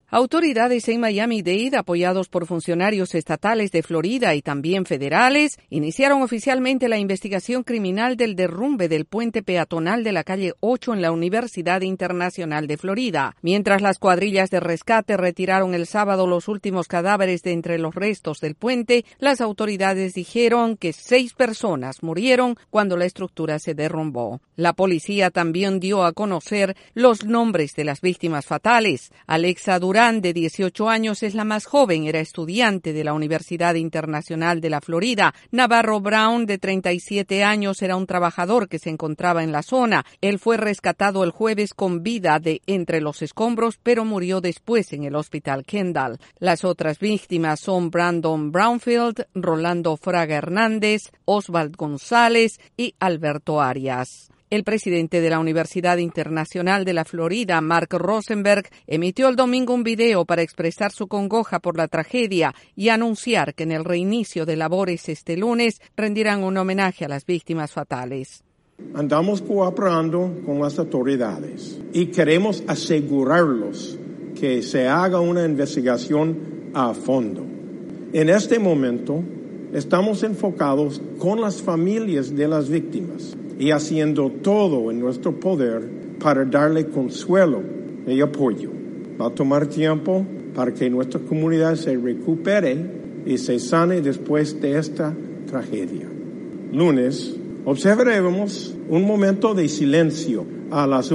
Autoridades en Miami-Dade, apoyados por funcionarios estatales de Florida y también federales, iniciaron oficialmente la investigación criminal del derrumbe del puente peatonal de la calle 8 en la Universidad Internacional de Florida. Mientras las cuadrillas de rescate retiraron el sábado los últimos cadáveres de entre los restos del puente, las autoridades dijeron que 6 personas murieron cuando la estructura se derrumbó. La policía también dio a conocer los nombres de las víctimas fatales. Alexa Durán, de 18 años, es la más joven, era estudiante de la Universidad Internacional de la Florida. Navarro Brown, de 37 años, era un trabajador que se encontraba en la zona. Él fue rescatado el jueves con vida de entre los escombros, pero murió después en el Hospital Kendall. Las otras víctimas son Brandon Brownfield, Rolando Fraga Hernández, Oswald González y Alberto Arias. El presidente de la Universidad Internacional de la Florida, Mark Rosenberg, emitió el domingo un video para expresar su congoja por la tragedia y anunciar que en el reinicio de labores este lunes rendirán un homenaje a las víctimas fatales. Andamos cooperando con las autoridades y queremos asegurarlos que se haga una investigación a fondo. En este momento, estamos enfocados con las familias de las víctimas y haciendo todo en nuestro poder para darle consuelo y apoyo. Va a tomar tiempo para que nuestra comunidad se recupere y se sane después de esta tragedia. Lunes, observaremos un momento de silencio a las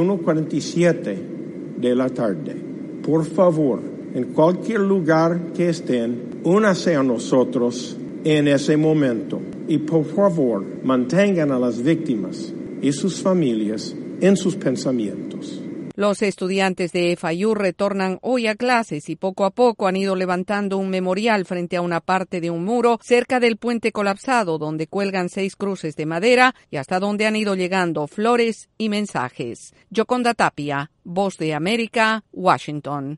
1:47 de la tarde. Por favor, en cualquier lugar que estén, únanse a nosotros en ese momento y por favor mantengan a las víctimas y sus familias en sus pensamientos. Los estudiantes de FIU retornan hoy a clases y poco a poco han ido levantando un memorial frente a una parte de un muro cerca del puente colapsado donde cuelgan 6 cruces de madera y hasta donde han ido llegando flores y mensajes. Yoconda Tapia, Voz de América, Washington.